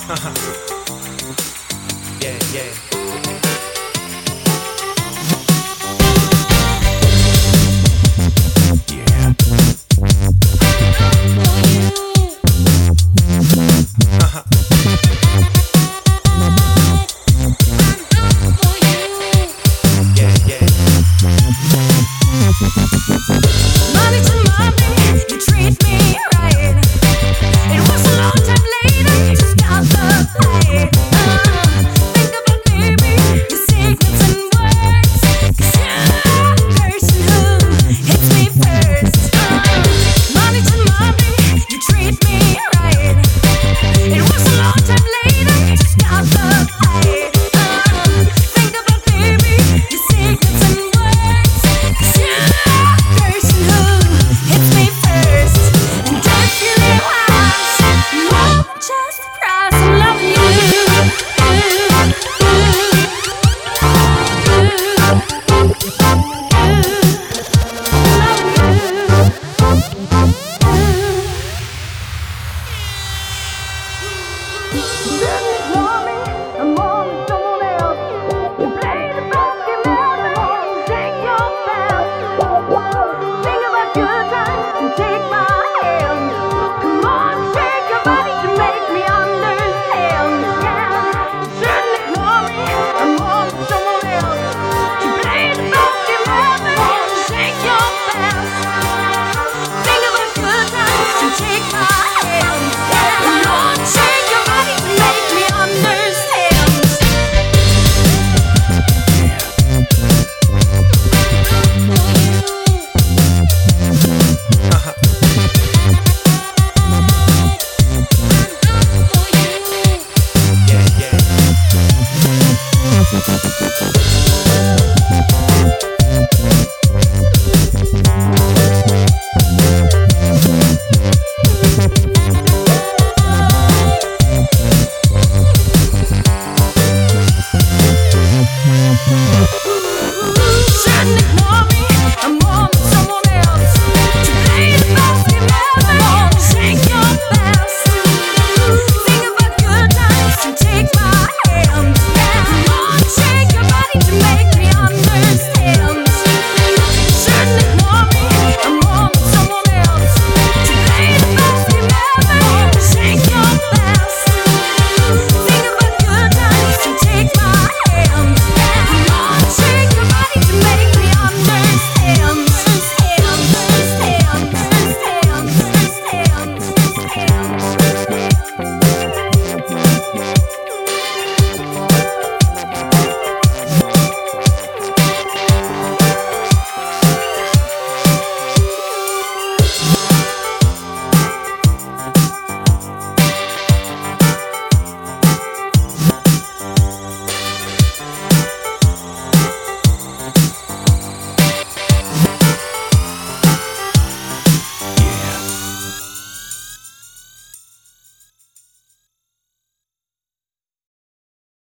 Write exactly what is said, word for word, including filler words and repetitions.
Yeah, yeah. Yeah, yeah. Money to mommy, you treat me right. It was a long time later, you stopped the fight. Uh, think about baby, your signals and words. 'Cause you're the person who hits me first. Uh, money to mommy, you treat me right. It was a long time later, you stopped the fight. Uh, think about baby, your signals and words. 'Cause you're the person who hits me first. And if you realize more than just the price of loving you. Ignore me, I'm on someone else. You play the broken melody and shake your fast. Think about good times and take my hand. Come on, shake your body to make me understand. Yeah, shouldn't ignore me, I'm on someone else. You play the broken melody and shake your fast. Think about good times and take my hand. Yeah, come on, shake your body to make me understand. Yeah, yeah.